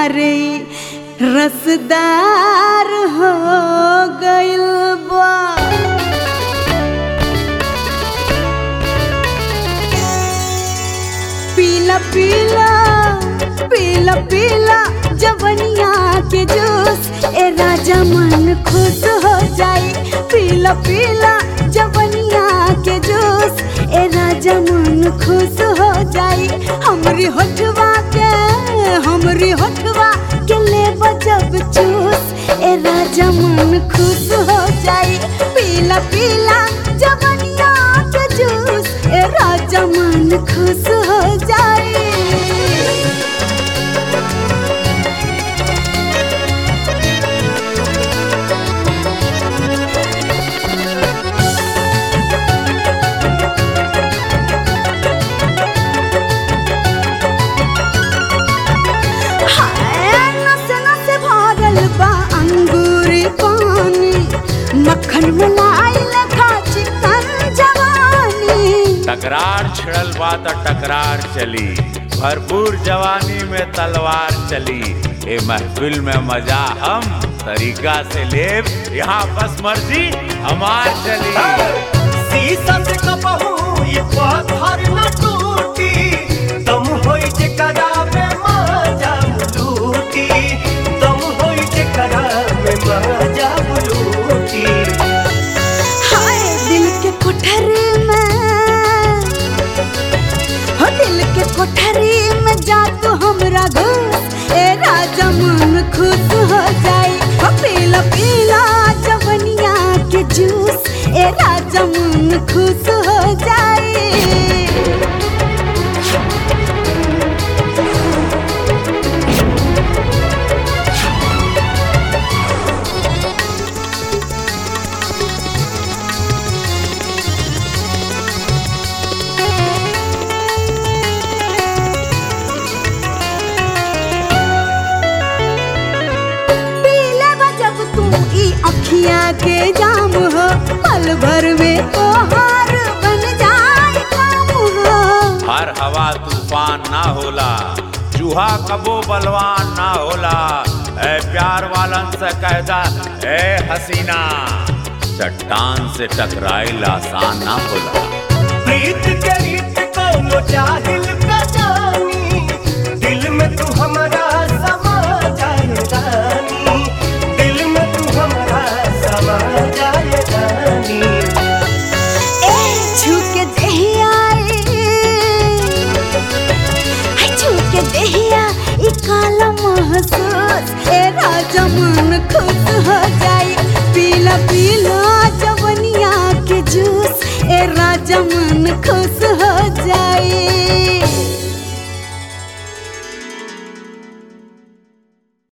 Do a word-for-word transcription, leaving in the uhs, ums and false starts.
अरे रसदार हो गइल बा। पीला पीला पीला पीला जवनिया के जूस, ए राजा मन खुश हो जाई। पीला पीला जवनिया के जूस, ए राजा मन खुश हो जाई। हमरी होठवा के हमरी होठवा के लेब जब चूस, ए राजा मन खुश हो जाई। पीला पीला जवनिया के जूस, ए राजा मन खुश हो जाई। मक्खन मलाई लखा चिकन जवानी, टकरार छिड़ल बा त टकरार चली, भरपूर जवानी में तलवार चली। ए महफिल में मजा हम तरीका से लेब, यहाँ बस मर्जी हमार चली। शीशा से कपहू ये पत्थर न टूटी, दम होई जे करावे मजा लूटी, दम होई जे करावे मजा लूटी। हाय दिल के कोठरी में, हो दिल के कोठरी में जा तू हमरा घुस, ए राजा मन खुश हो जाई। हो पीला पीला जवनिया के जूस, ए राजा मन खुश हो जाई। अखिया के जाम हो, पल भर में तोहार बन जाए काम हो। हर हवा तूफान ना होला, चूहा कबो बलवान ना होला। ए प्यार वालन से कहदा ए हसीना, चट्टान से टकराइल आसान ना होला। प्रीत के रीत को जाहिल का जानी, दिल में तू हमारा समा जाए रानी, दिल में तू हमारा समा जाए रानी। ए छूके देहिया, ए छूके देहिया ई काला महसूस, ए राजा मन खुश हो जाई। पीला पीला जवनिया के जूस, ए राजा मन खुश हो जाई।